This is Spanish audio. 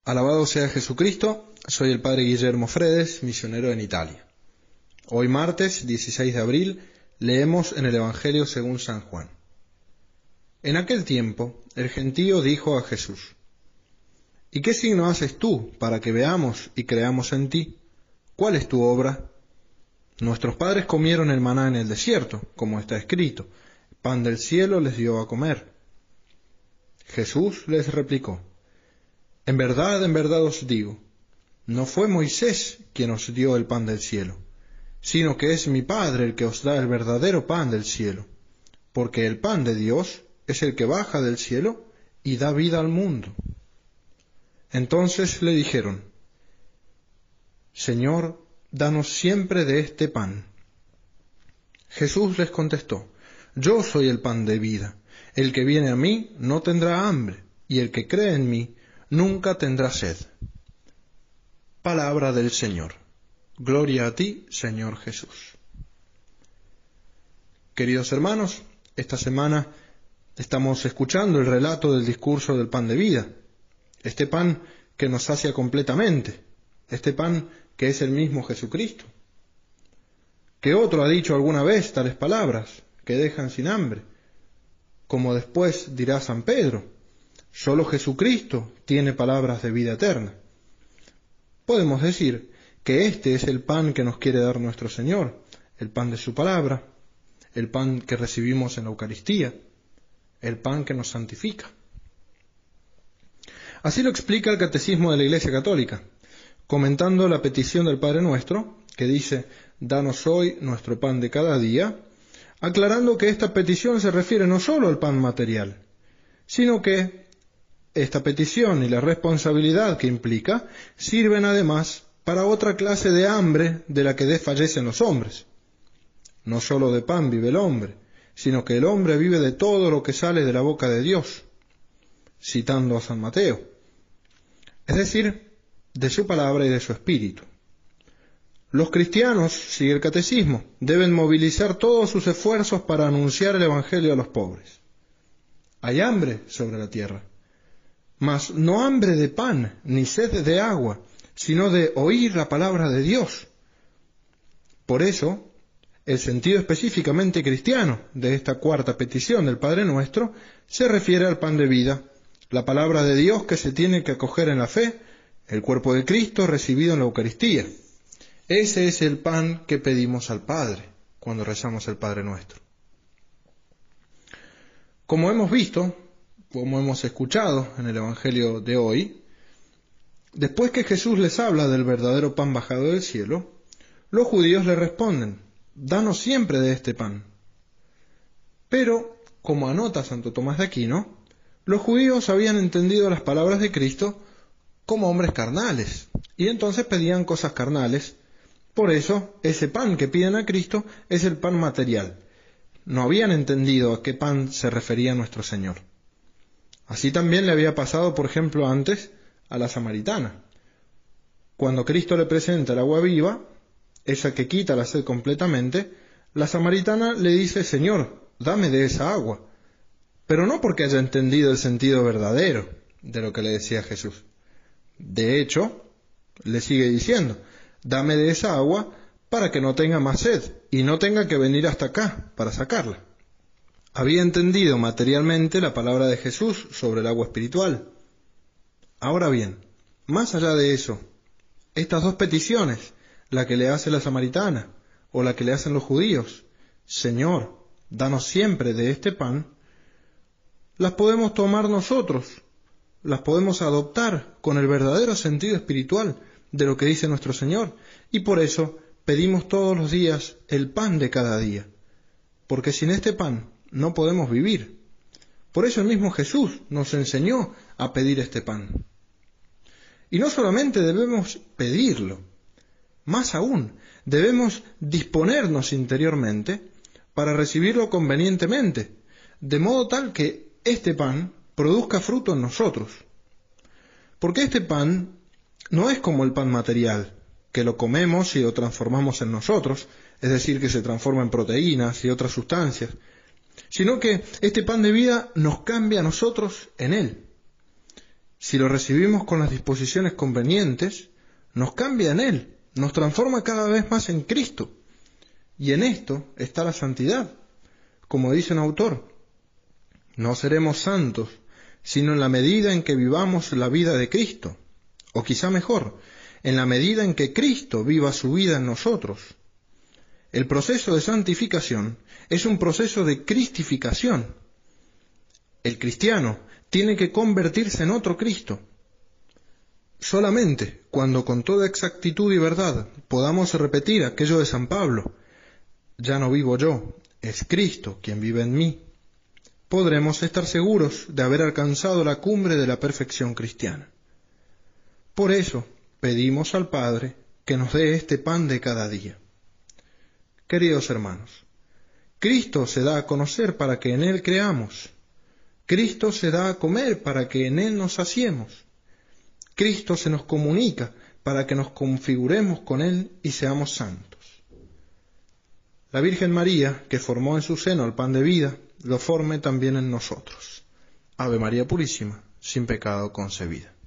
Alabado sea Jesucristo, soy el Padre Guillermo Fredes, misionero en Italia. Hoy martes 16 de abril leemos en el Evangelio según San Juan. En aquel tiempo el gentío dijo a Jesús: ¿Y qué signo haces tú para que veamos y creamos en ti? ¿Cuál es tu obra? Nuestros padres comieron el maná en el desierto, como está escrito: pan del cielo les dio a comer. Jesús les replicó: en verdad os digo, no fue Moisés quien os dio el pan del cielo, sino que es mi Padre el que os da el verdadero pan del cielo, porque el pan de Dios es el que baja del cielo y da vida al mundo. Entonces le dijeron: Señor, danos siempre de este pan. Jesús les contestó: Yo soy el pan de vida. El que viene a mí no tendrá hambre, y el que cree en mí nunca tendrá sed. Palabra del Señor. Gloria a ti, Señor Jesús. Queridos hermanos, esta semana estamos escuchando el relato del discurso del pan de vida, este pan que nos sacia completamente, este pan que es el mismo Jesucristo. Que otro ha dicho alguna vez tales palabras que dejan sin hambre, como después dirá San Pedro: solo Jesucristo tiene palabras de vida eterna. Podemos decir que este es el pan que nos quiere dar nuestro Señor, el pan de su palabra, el pan que recibimos en la Eucaristía, el pan que nos santifica. Así lo explica el Catecismo de la Iglesia Católica, comentando la petición del Padre Nuestro, que dice: danos hoy nuestro pan de cada día, aclarando que esta petición se refiere no solo al pan material, sino que esta petición y la responsabilidad que implica sirven además para otra clase de hambre de la que desfallecen los hombres. No solo de pan vive el hombre, sino que el hombre vive de todo lo que sale de la boca de Dios, citando a San Mateo, es decir, de su palabra y de su espíritu. Los cristianos, sigue el catecismo, deben movilizar todos sus esfuerzos para anunciar el Evangelio a los pobres. Hay hambre sobre la tierra, mas no hambre de pan, ni sed de agua, sino de oír la palabra de Dios. Por eso, el sentido específicamente cristiano de esta cuarta petición del Padre Nuestro se refiere al pan de vida, la palabra de Dios que se tiene que acoger en la fe, el cuerpo de Cristo recibido en la Eucaristía. Ese es el pan que pedimos al Padre cuando rezamos el Padre Nuestro. Como hemos visto, como hemos escuchado en el Evangelio de hoy, después que Jesús les habla del verdadero pan bajado del cielo, los judíos le responden: danos siempre de este pan. Pero, como anota Santo Tomás de Aquino, los judíos habían entendido las palabras de Cristo como hombres carnales, y entonces pedían cosas carnales. Por eso, ese pan que piden a Cristo es el pan material. No habían entendido a qué pan se refería nuestro Señor. Así también le había pasado, por ejemplo, antes a la samaritana. Cuando Cristo le presenta el agua viva, esa que quita la sed completamente, la samaritana le dice: Señor, dame de esa agua. Pero no porque haya entendido el sentido verdadero de lo que le decía Jesús. De hecho, le sigue diciendo: dame de esa agua para que no tenga más sed y no tenga que venir hasta acá para sacarla. Había entendido materialmente la palabra de Jesús sobre el agua espiritual. Ahora bien, más allá de eso, estas dos peticiones, la que le hace la samaritana o la que le hacen los judíos: Señor, danos siempre de este pan, las podemos tomar nosotros, las podemos adoptar con el verdadero sentido espiritual de lo que dice nuestro Señor, y por eso pedimos todos los días el pan de cada día, porque sin este pan no podemos vivir. Por eso el mismo Jesús nos enseñó a pedir este pan. Y no solamente debemos pedirlo, más aún, debemos disponernos interiormente para recibirlo convenientemente, de modo tal que este pan produzca fruto en nosotros. Porque este pan no es como el pan material, que lo comemos y lo transformamos en nosotros, es decir, que se transforma en proteínas y otras sustancias, sino que este pan de vida nos cambia a nosotros en él. Si lo recibimos con las disposiciones convenientes, nos cambia en Él, nos transforma cada vez más en Cristo. Y en esto está la santidad. Como dice un autor, no seremos santos, sino en la medida en que vivamos la vida de Cristo. O quizá mejor, en la medida en que Cristo viva su vida en nosotros. El proceso de santificación es un proceso de cristificación. El cristiano tiene que convertirse en otro Cristo. Solamente cuando con toda exactitud y verdad podamos repetir aquello de San Pablo, ya no vivo yo, es Cristo quien vive en mí, podremos estar seguros de haber alcanzado la cumbre de la perfección cristiana. Por eso pedimos al Padre que nos dé este pan de cada día. Queridos hermanos, Cristo se da a conocer para que en Él creamos. Cristo se da a comer para que en Él nos saciemos. Cristo se nos comunica para que nos configuremos con Él y seamos santos. La Virgen María, que formó en su seno el pan de vida, lo forme también en nosotros. Ave María Purísima, sin pecado concebida.